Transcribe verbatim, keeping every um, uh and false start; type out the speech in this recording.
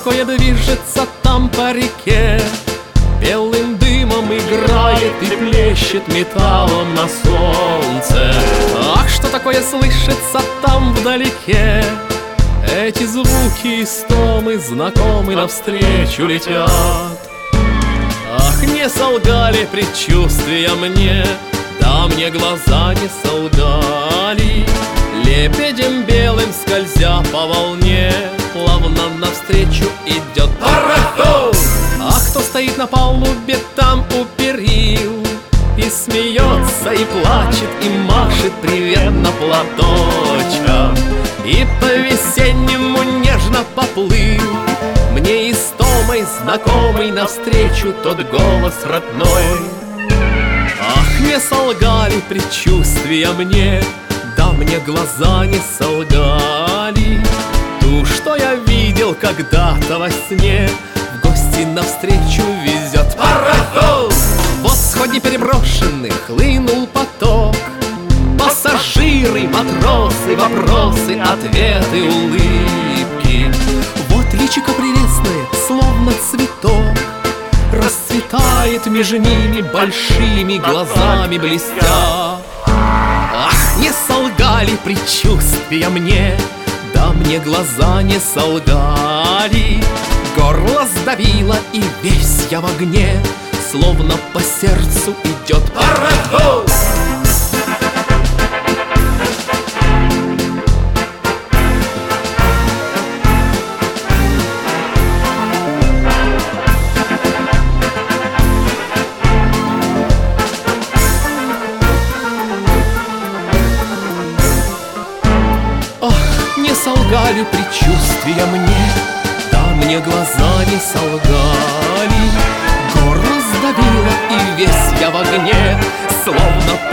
такое движется там по реке, белым дымом играет и плещет металлом на солнце. Ах, что такое слышится там вдалеке, эти звуки истомы знакомы навстречу летят. Ах, не солгали предчувствия мне, да мне глаза не солгали. Лебедем белым скользя по волне, плавно навстречу идет пароход. А кто стоит на палубе там у перил, и смеется, и плачет, и машет приветно платочком, и по-весеннему нежно поплыл мне истомой знакомый навстречу тот голос родной. Ах, не солгали предчувствия мне, да мне глаза не солгали. Ту, что я видел когда-то во сне, в гости навстречу везет пароход. Вот сходни переброшенных хлынул поток, пассажиры, матросы, вопросы, ответы, улыбки. Вот личико прелестное, словно цветок, расцветает между ними большими глазами блестя. Ах, не солгали предчувствия мне, да мне глаза не солгали. Горло сдавило, и весь я в огне, словно по сердцу идет пароход. Не солгали предчувствия мне, да мне глаза не солгали. Горло сдавило, и весь я в огне, словно